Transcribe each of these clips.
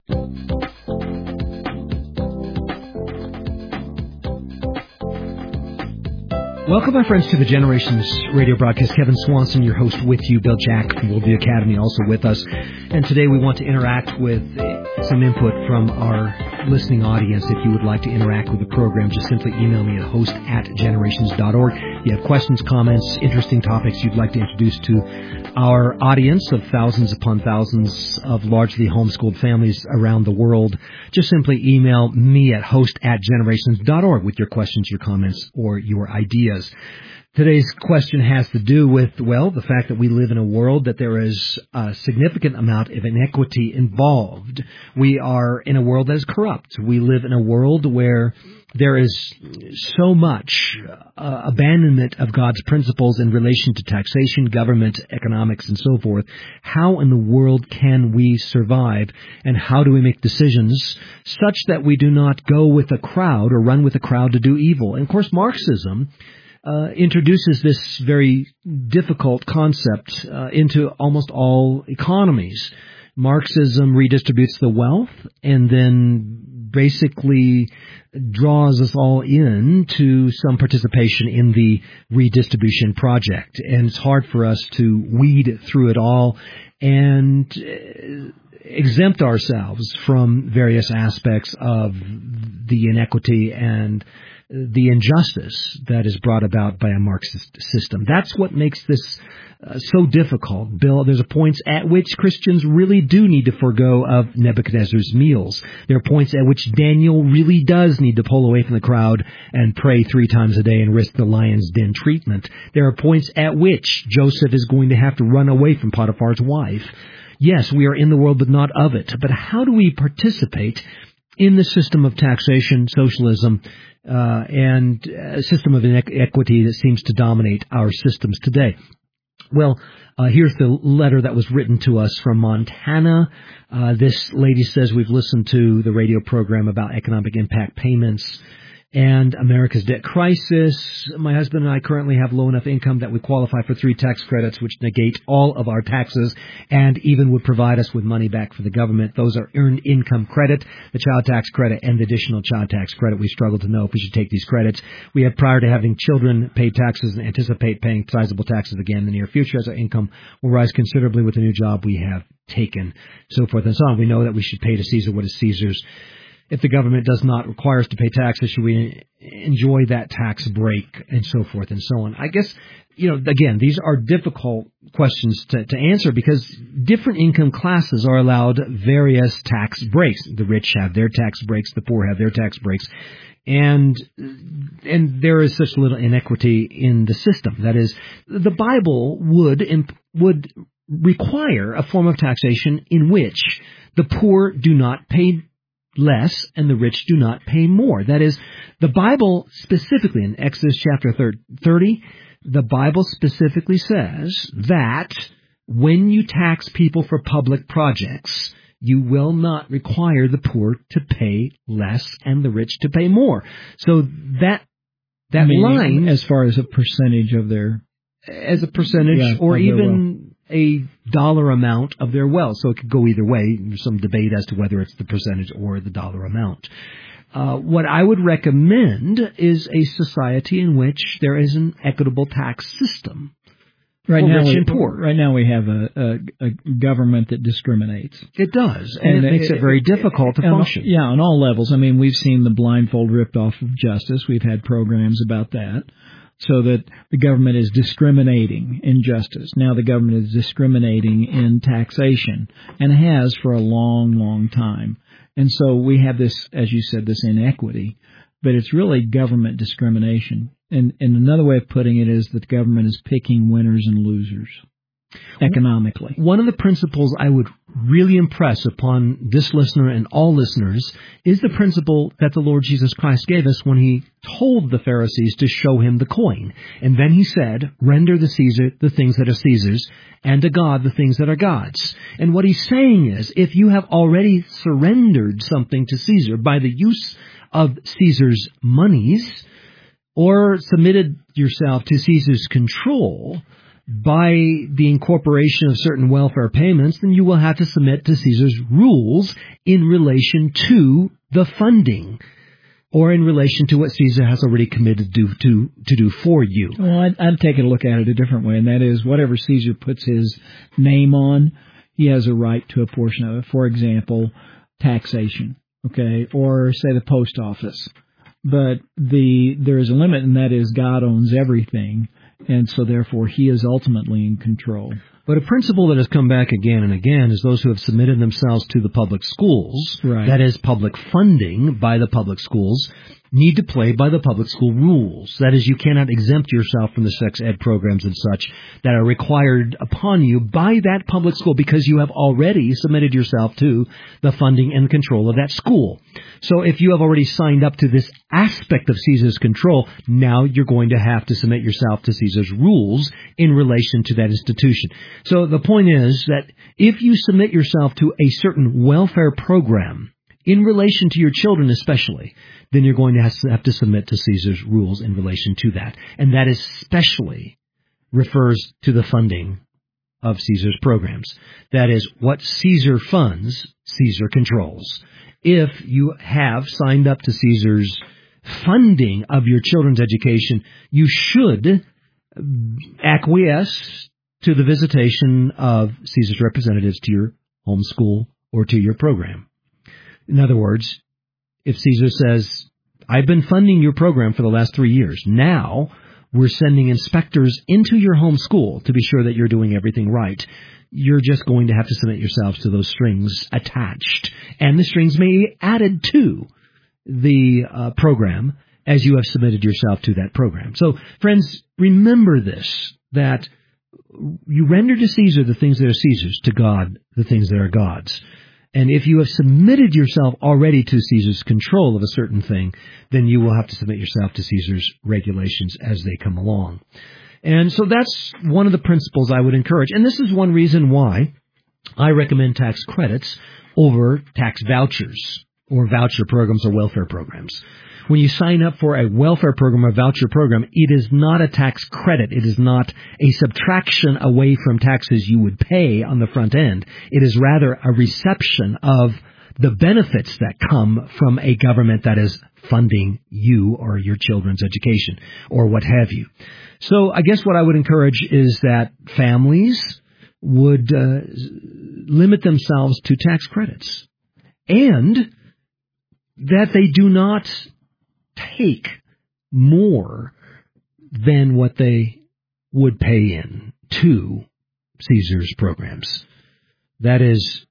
Welcome, my friends, to the Generations radio broadcast. Kevin Swanson, your host, with you. Bill Jack from Worldview Academy also with us. And today we want to interact with some input from our listening audience. If you would like to interact with the program, just simply email me at host@generations.org. If you have questions, comments, interesting topics you'd like to introduce to our audience of thousands upon thousands of largely homeschooled families around the world, just simply email me at host@generations.org with your questions, your comments, or your ideas. Today's question has to do with, well, the fact that we live in a world that there is a significant amount of inequity involved. We are in a world that is corrupt. We live in a world where there is so much abandonment of God's principles in relation to taxation, government, economics, and so forth. How in the world can we survive, and how do we make decisions such that we do not go with a crowd or run with a crowd to do evil? And, of course, Marxism introduces this very difficult concept into almost all economies. Marxism redistributes the wealth and then basically draws us all in to some participation in the redistribution project. And it's hard for us to weed through it all and exempt ourselves from various aspects of the inequity and the injustice that is brought about by a Marxist system. That's what makes this so difficult. Bill, there's a point at which Christians really do need to forego of Nebuchadnezzar's meals. There are points at which Daniel really does need to pull away from the crowd and pray 3 times a day and risk the lion's den treatment. There are points at which Joseph is going to have to run away from Potiphar's wife. Yes, we are in the world, but not of it. But how do we participate in the system of taxation, socialism, and a system of inequity that seems to dominate our systems today? Well, here's the letter that was written to us from Montana. This lady says, we've listened to the radio program about economic impact payments and America's debt crisis. My husband and I currently have low enough income that we qualify for 3 tax credits, which negate all of our taxes and even would provide us with money back for the government. Those are earned income credit, the child tax credit, and the additional child tax credit. We struggle to know if we should take these credits. We have, prior to having children, paid taxes and anticipate paying sizable taxes again in the near future as our income will rise considerably with the new job we have taken, so forth and so on. We know that we should pay to Caesar what is Caesar's. If the government does not require us to pay taxes, should we enjoy that tax break, and so forth and so on? I guess, again, these are difficult questions to answer because different income classes are allowed various tax breaks. The rich have their tax breaks, the poor have their tax breaks. And there is such little inequity in the system. That is, the Bible would require a form of taxation in which the poor do not pay less and the rich do not pay more. That is, the Bible specifically in Exodus chapter 30, the Bible specifically says that when you tax people for public projects, you will not require the poor to pay less and the rich to pay more. So that line, as far as a percentage of their, or even a dollar amount of their wealth. So it could go either way. There's some debate as to whether it's the percentage or the dollar amount. What I would recommend is a society in which there is an equitable tax system. Right now we have a government that discriminates. It does, and it makes it very difficult to function. Yeah, on all levels. I mean, we've seen the blindfold ripped off of justice. We've had programs about that. So that the government is discriminating in justice. Now the government is discriminating in taxation, and has for a long, long time. And so we have this, as you said, this inequity, but it's really government discrimination. And another way of putting it is that the government is picking winners and losers economically. One of the principles I would really impress upon this listener and all listeners is the principle that the Lord Jesus Christ gave us when he told the Pharisees to show him the coin. And then he said, render to Caesar the things that are Caesar's, and to God the things that are God's. And what he's saying is, if you have already surrendered something to Caesar by the use of Caesar's monies, or submitted yourself to Caesar's control, by the incorporation of certain welfare payments, then you will have to submit to Caesar's rules in relation to the funding, or in relation to what Caesar has already committed to do for you. Well, I'd take a look at it a different way, and that is whatever Caesar puts his name on, he has a right to a portion of it. For example, taxation, okay, or say the post office. But there is a limit, and that is God owns everything, and so therefore he is ultimately in control. But a principle that has come back again and again is those who have submitted themselves to the public schools, right, that is public funding by the public schools, need to play by the public school rules. That is, you cannot exempt yourself from the sex ed programs and such that are required upon you by that public school because you have already submitted yourself to the funding and control of that school. So if you have already signed up to this aspect of Caesar's control, now you're going to have to submit yourself to Caesar's rules in relation to that institution. So the point is that if you submit yourself to a certain welfare program, in relation to your children especially, then you're going to have to submit to Caesar's rules in relation to that. And that especially refers to the funding of Caesar's programs. That is, what Caesar funds, Caesar controls. If you have signed up to Caesar's funding of your children's education, you should acquiesce to the visitation of Caesar's representatives to your home school or to your program. In other words, if Caesar says, I've been funding your program for the last 3 years, now we're sending inspectors into your home school to be sure that you're doing everything right, you're just going to have to submit yourselves to those strings attached. And the strings may be added to the program as you have submitted yourself to that program. So, friends, remember this, that you render to Caesar the things that are Caesar's, to God the things that are God's. And if you have submitted yourself already to Caesar's control of a certain thing, then you will have to submit yourself to Caesar's regulations as they come along. And so that's one of the principles I would encourage. And this is one reason why I recommend tax credits over tax vouchers or voucher programs or welfare programs. When you sign up for a welfare program or voucher program, it is not a tax credit. It is not a subtraction away from taxes you would pay on the front end. It is rather a reception of the benefits that come from a government that is funding you or your children's education or what have you. So I guess what I would encourage is that families would limit themselves to tax credits, and that they do not take more than what they would pay in to Caesar's programs. That is,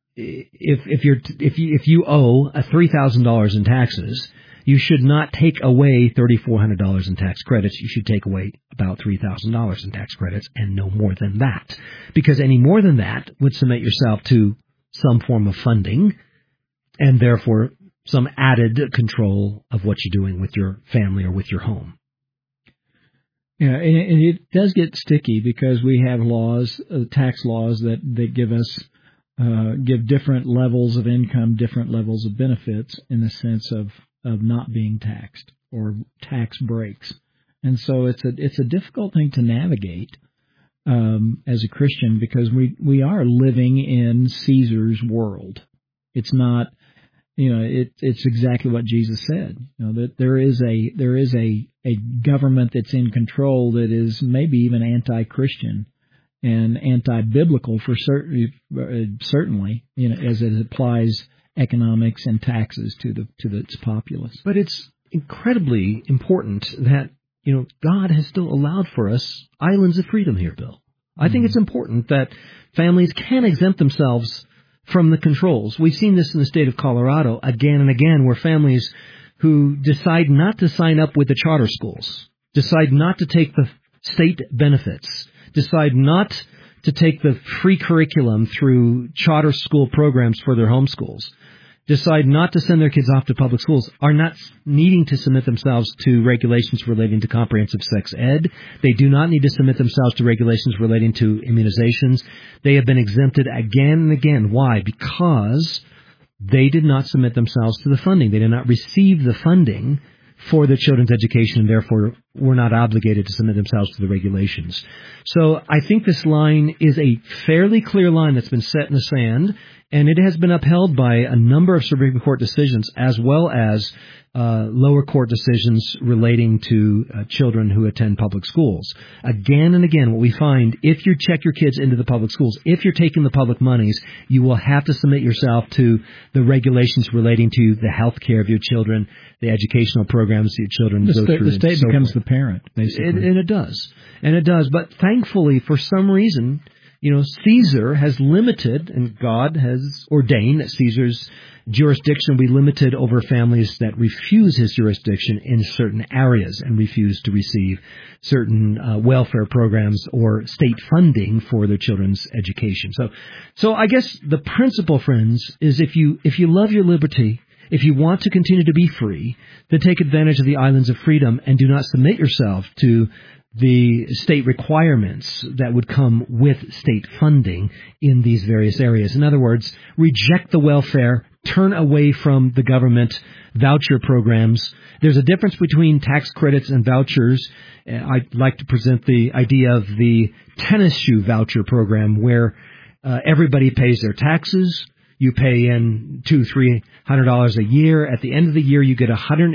if you owe $3,000 in taxes, you should not take away $3,400 in tax credits. You should take away about $3,000 in tax credits and no more than that, because any more than that would submit yourself to some form of funding and therefore some added control of what you're doing with your family or with your home. Yeah, and it does get sticky because we have laws, tax laws that give us give different levels of income, different levels of benefits in the sense of not being taxed or tax breaks, and so it's a difficult thing to navigate as a Christian because we are living in Caesar's world. It's not. It's exactly what Jesus said. That there is a government that's in control that is maybe even anti-Christian and anti-biblical for certainly, as it applies economics and taxes to its populace. But it's incredibly important that God has still allowed for us islands of freedom here, Bill. I think it's important that families can exempt themselves from the controls. We've seen this in the state of Colorado again and again, where families who decide not to sign up with the charter schools, decide not to take the state benefits, decide not to take the free curriculum through charter school programs for their homeschools, decide not to send their kids off to public schools, are not needing to submit themselves to regulations relating to comprehensive sex ed. They do not need to submit themselves to regulations relating to immunizations. They have been exempted again and again. Why? Because they did not submit themselves to the funding. They did not receive the funding for their children's education, and therefore were not obligated to submit themselves to the regulations. So I think this line is a fairly clear line that's been set in the sand, and it has been upheld by a number of Supreme Court decisions as well as lower court decisions relating to children who attend public schools. Again and again, what we find, if you check your kids into the public schools, if you're taking the public monies, you will have to submit yourself to the regulations relating to the health care of your children, the educational programs that your children go through. The state becomes the parent, basically. And it does. And it does. But thankfully, for some reason, Caesar has limited, and God has ordained that Caesar's jurisdiction will be limited over families that refuse his jurisdiction in certain areas and refuse to receive certain welfare programs or state funding for their children's education. So I guess the principle, friends, is if you love your liberty, if you want to continue to be free, then take advantage of the islands of freedom and do not submit yourself to the state requirements that would come with state funding in these various areas. In other words, reject the welfare, turn away from the government voucher programs. There's a difference between tax credits and vouchers. I'd like to present the idea of the tennis shoe voucher program where everybody pays their taxes. You pay in $200-300 a year. At the end of the year, you get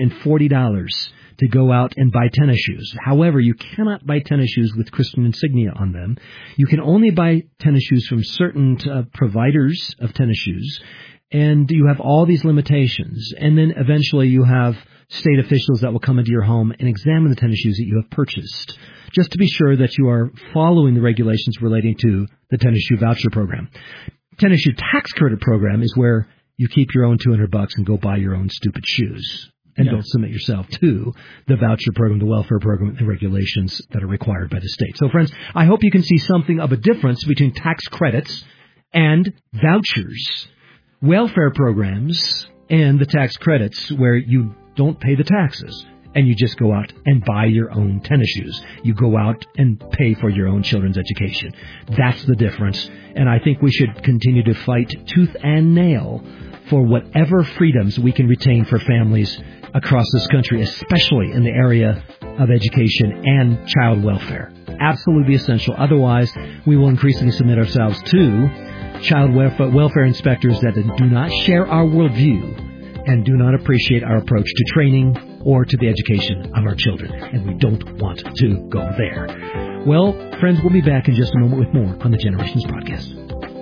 $140 to go out and buy tennis shoes. However, you cannot buy tennis shoes with Christian insignia on them. You can only buy tennis shoes from certain providers of tennis shoes, and you have all these limitations. And then eventually you have state officials that will come into your home and examine the tennis shoes that you have purchased, just to be sure that you are following the regulations relating to the tennis shoe voucher program. Tennis shoe tax credit program is where you keep your own $200 and go buy your own stupid shoes. And don't submit yourself to the voucher program, the welfare program, and regulations that are required by the state. So, friends, I hope you can see something of a difference between tax credits and vouchers, welfare programs, and the tax credits where you don't pay the taxes and you just go out and buy your own tennis shoes. You go out and pay for your own children's education. That's the difference. And I think we should continue to fight tooth and nail for whatever freedoms we can retain for families across this country, especially in the area of education and child welfare. Absolutely essential. Otherwise, we will increasingly submit ourselves to child welfare inspectors that do not share our worldview and do not appreciate our approach to training or to the education of our children. And we don't want to go there. Well, friends, we'll be back in just a moment with more on the Generations Broadcast.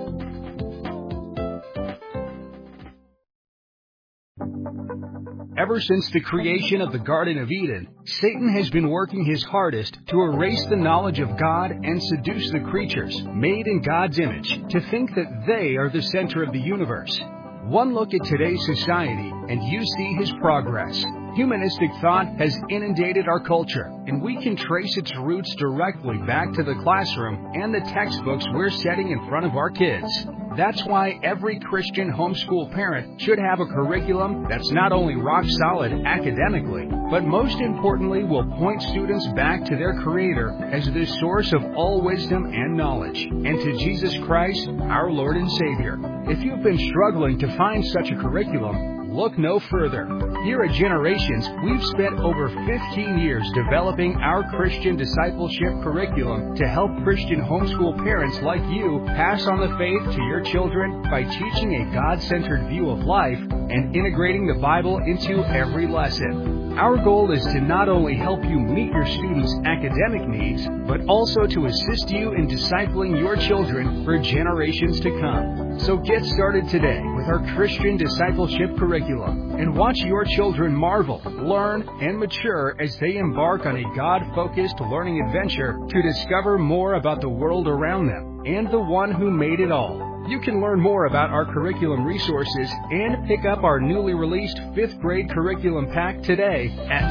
Ever since the creation of the Garden of Eden, Satan has been working his hardest to erase the knowledge of God and seduce the creatures, made in God's image, to think that they are the center of the universe. One look at today's society, and you see his progress. Humanistic thought has inundated our culture, and we can trace its roots directly back to the classroom and the textbooks we're setting in front of our kids. That's why every Christian homeschool parent should have a curriculum that's not only rock solid academically, but most importantly will point students back to their Creator as the source of all wisdom and knowledge, and to Jesus Christ, our Lord and Savior. If you've been struggling to find such a curriculum, look no further. Here at Generations, we've spent over 15 years developing our Christian discipleship curriculum to help Christian homeschool parents like you pass on the faith to your children by teaching a God-centered view of life and integrating the Bible into every lesson. Our goal is to not only help you meet your students' academic needs, but also to assist you in discipling your children for generations to come. So get started today with our Christian discipleship curriculum and watch your children marvel, learn, and mature as they embark on a God-focused learning adventure to discover more about the world around them and the one who made it all. You can learn more about our curriculum resources and pick up our newly released 5th grade curriculum pack today at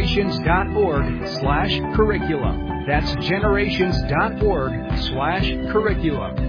generations.org/curriculum. That's generations.org/curriculum.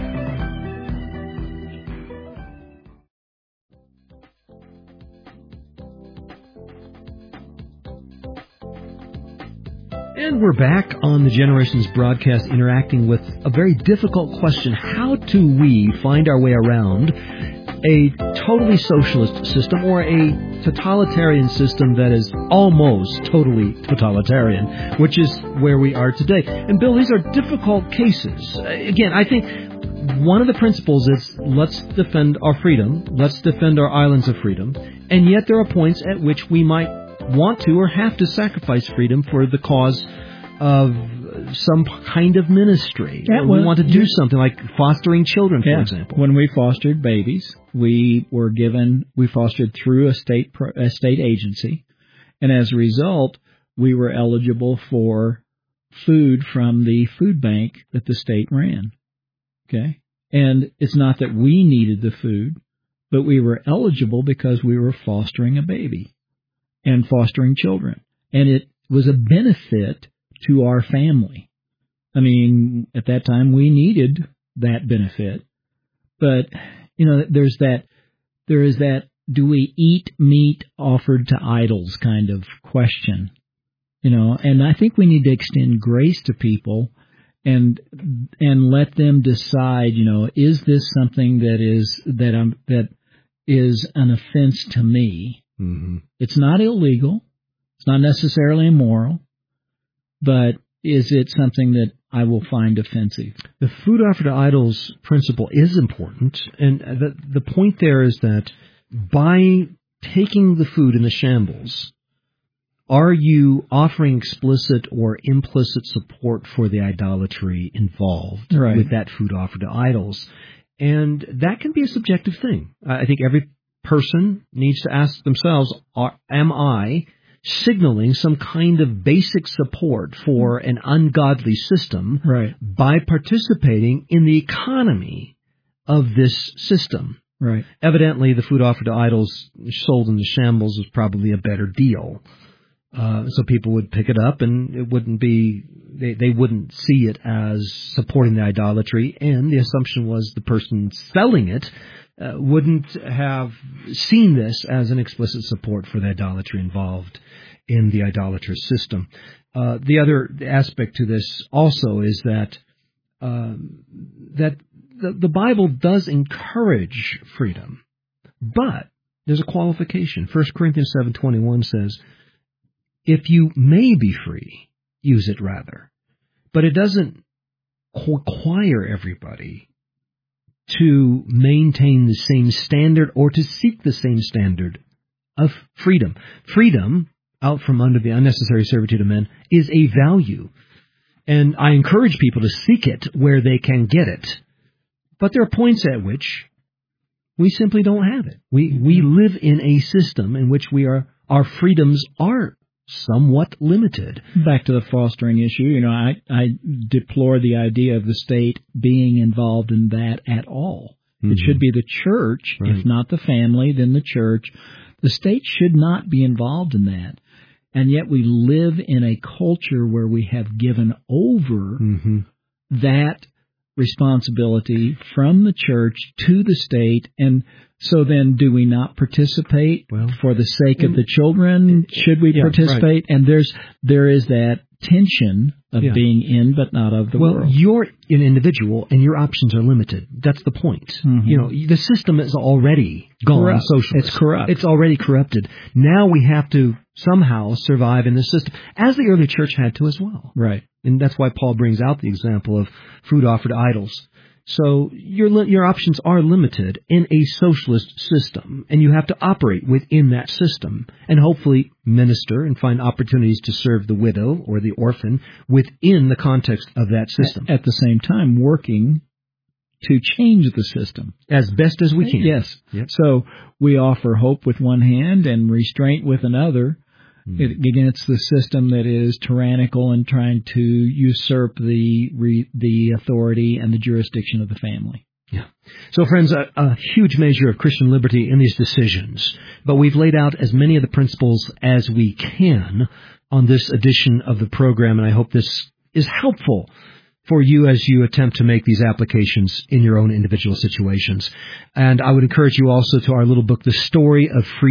And we're back on the Generations broadcast interacting with a very difficult question. How do we find our way around a totally socialist system or a totalitarian system that is almost totally totalitarian, which is where we are today. And Bill, these are difficult cases. Again, I think one of the principles is let's defend our freedom, let's defend our islands of freedom, and yet there are points at which we might want to or have to sacrifice freedom for the cause of some kind of ministry. Yeah, we want to do something like fostering children, for example. When we fostered babies, we fostered through a state agency, and as a result, we were eligible for food from the food bank that the state ran. Okay? And it's not that we needed the food, but we were eligible because we were fostering a baby and fostering children. And it was a benefit to our family. I mean, at that time, we needed that benefit. But, there is that, do we eat meat offered to idols kind of question? And I think we need to extend grace to people and let them decide, is this something that is an offense to me? Mm-hmm. It's not illegal. It's not necessarily immoral. But is it something that I will find offensive? The food offered to idols principle is important, and the point there is that by taking the food in the shambles, are you offering explicit or implicit support for the idolatry involved with that food offered to idols? And that can be a subjective thing. I think every person needs to ask themselves, am I signaling some kind of basic support for an ungodly system by participating in the economy of this system? Right. Evidently, the food offered to idols sold in the shambles was probably a better deal. So people would pick it up, and it wouldn't be they wouldn't see it as supporting the idolatry. And the assumption was the person selling it wouldn't have seen this as an explicit support for the idolatry involved in the idolatrous system. The other aspect to this also is that the Bible does encourage freedom, but there's a qualification. 1 Corinthians 7:21 says, if you may be free, use it rather. But it doesn't require everybody to maintain the same standard or to seek the same standard of freedom. Freedom, out from under the unnecessary servitude of men, is a value. And I encourage people to seek it where they can get it. But there are points at which we simply don't have it. We live in a system in which our freedoms are somewhat limited. Back to the fostering issue, I deplore the idea of the state being involved in that at all. Mm-hmm. It should be the church, if not the family, then the church. The state should not be involved in that. And yet we live in a culture where we have given over that responsibility from the church to the state. And so then do we not participate for the sake of the children? Should we participate? And there is that tension of being in but not of the world. Well, you're an individual and your options are limited. That's the point. Mm-hmm. The system is already gone socialist. It's corrupt. It's already corrupted. Now we have to somehow survive in this system, as the early church had to as well. Right. And that's why Paul brings out the example of food offered to idols. So your options are limited in a socialist system, and you have to operate within that system and hopefully minister and find opportunities to serve the widow or the orphan within the context of that system. At the same time, working to change the system. As best as we can. Yes. Yep. So we offer hope with one hand and restraint with another against the system that is tyrannical and trying to usurp the authority and the jurisdiction of the family. Yeah. So, friends, a huge measure of Christian liberty in these decisions. But we've laid out as many of the principles as we can on this edition of the program, and I hope this is helpful for you as you attempt to make these applications in your own individual situations. And I would encourage you also to our little book, The Story of Freedom,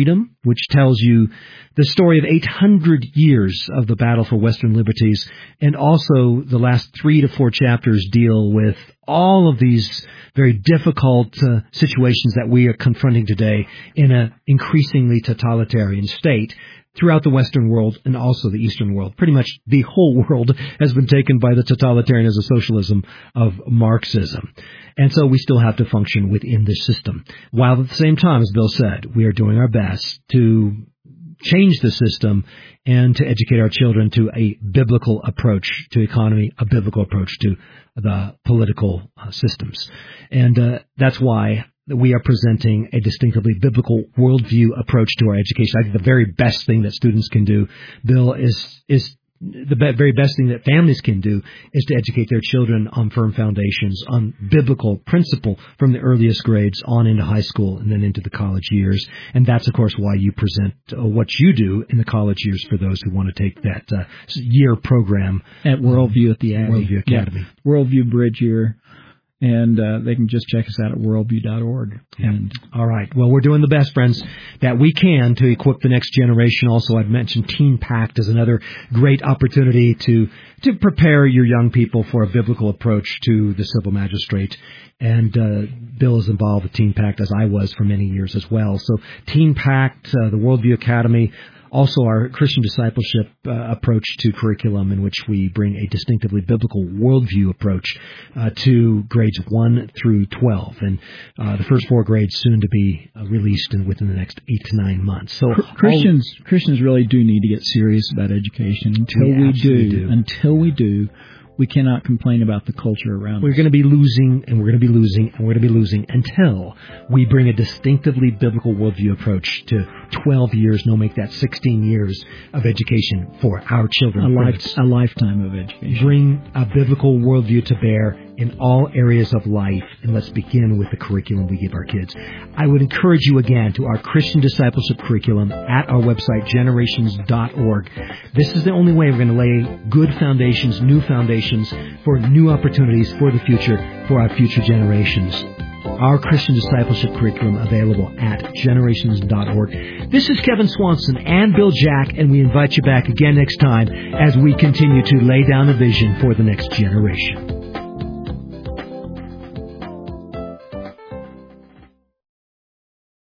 which tells you the story of 800 years of the battle for Western liberties, and also the last 3 to 4 chapters deal with all of these very difficult situations that we are confronting today in an increasingly totalitarian state throughout the Western world and also the Eastern world. Pretty much the whole world has been taken by the totalitarianism, socialism of Marxism. And so we still have to function within this system. While at the same time, as Bill said, we are doing our best to change the system and to educate our children to a biblical approach to economy, a biblical approach to the political systems. And that's why we are presenting a distinctively biblical worldview approach to our education. I think the very best thing that students can do, Bill, is the very best thing that families can do is to educate their children on firm foundations, on biblical principle from the earliest grades on into high school and then into the college years. And that's, of course, why you present what you do in the college years for those who want to take that year program at Worldview at the Abbey. Worldview Academy. Yeah. Worldview Bridge Year. And they can just check us out at worldview.org. Yeah. All right. Well, we're doing the best, friends, that we can to equip the next generation. Also, I've mentioned Teen Pact as another great opportunity to prepare your young people for a biblical approach to the civil magistrate. And Bill is involved with Teen Pact, as I was for many years as well. So Teen Pact, the Worldview Academy, also our Christian discipleship approach to curriculum, in which we bring a distinctively biblical worldview approach to grades 1 through 12. And the first 4 grades soon to be released within the next 8 to 9 months. So Christians really do need to get serious about education. Until we do, we cannot complain about the culture around us. We're going to be losing, and we're going to be losing, and we're going to be losing until we bring a distinctively biblical worldview approach to 12 years, make that 16 years of education for our children. A lifetime of education. Bring a biblical worldview to bear in all areas of life, and let's begin with the curriculum we give our kids. I would encourage you again to our Christian discipleship curriculum at our website, generations.org. This is the only way we're going to lay good foundations, new foundations for new opportunities for the future, for our future generations. Our Christian discipleship curriculum available at generations.org. This is Kevin Swanson and Bill Jack, and we invite you back again next time as we continue to lay down a vision for the next generation.